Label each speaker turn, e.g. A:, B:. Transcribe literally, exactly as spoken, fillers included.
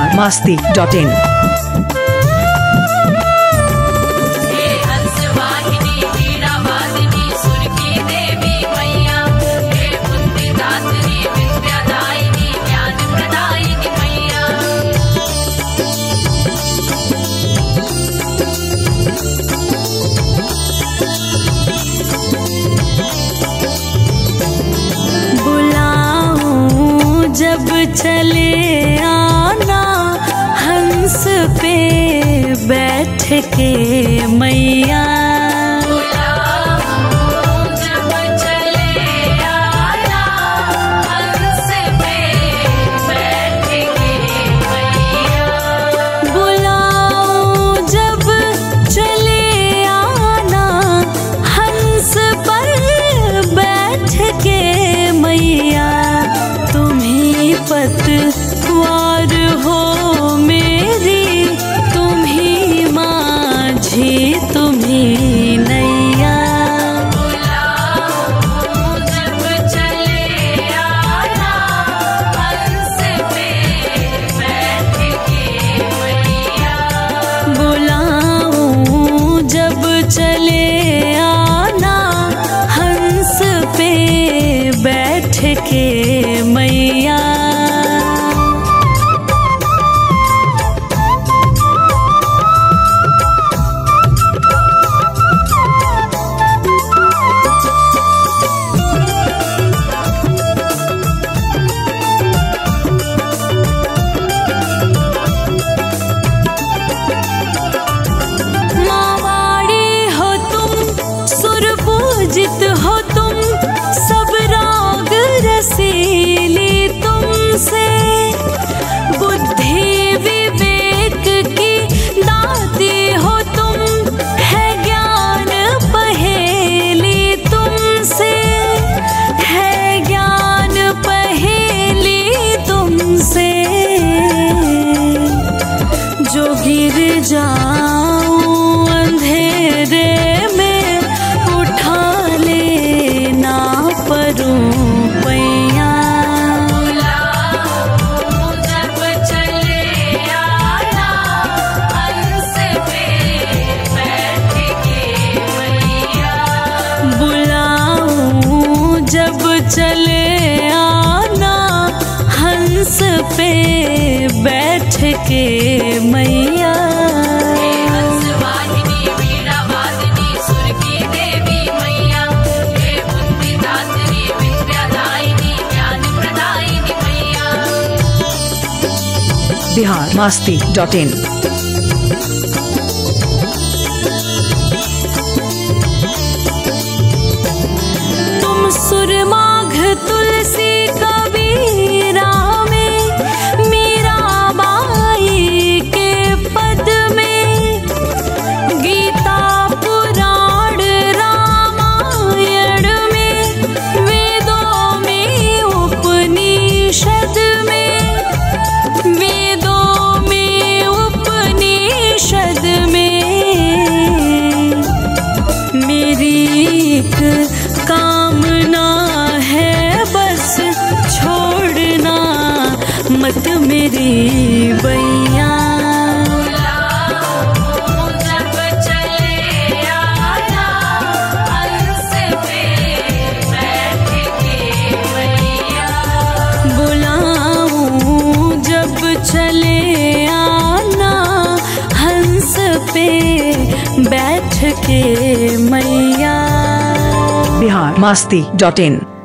A: Bihar Masti dot इन।
B: जब चले आना हंस पे बैठ के मैया,
C: जब चले आना हंस पे बैठ के मैया,
B: बुलाओ जब चले आना हंस पर बैठ के मैया, पतवार हो मेरी तुम्ही माझी तुम्ही नैया,
C: जब चले आना हंस पे बैठ के मैया,
B: बुलाओ जब चले आना हंस पे बैठ के मैया। जित हो तुम सब राग रसीली तुमसे, बुद्धि विवेक की दाती हो तुम, है ज्ञान पहेली तुमसे, है ज्ञान पहेली तुमसे, जो गिर जाऊं अंधेरे में उठा लेना परूं पैया,
C: जब चले आना हंस पे बैठ के मैया,
B: बुलाऊं जब चले आना हंस पे बैठ के मैया,
A: बिहार मस्ती डॉट इन।
B: तुम सुरमाघ तुलसी कबीरा में, मीरा बाई के पद में, गीता पुराण रामायण में, वेदों में उपनिषद में, वेदों में उपनिषद में, मेरी एक कामना है बस छोड़ना मत मेरी बैया,
C: जब चले आना हंस पे बैठ के मैया,
B: बुलाऊं जब चले आना हंस पे बैठ के मैया।
A: बिहार मस्ती डॉट इन।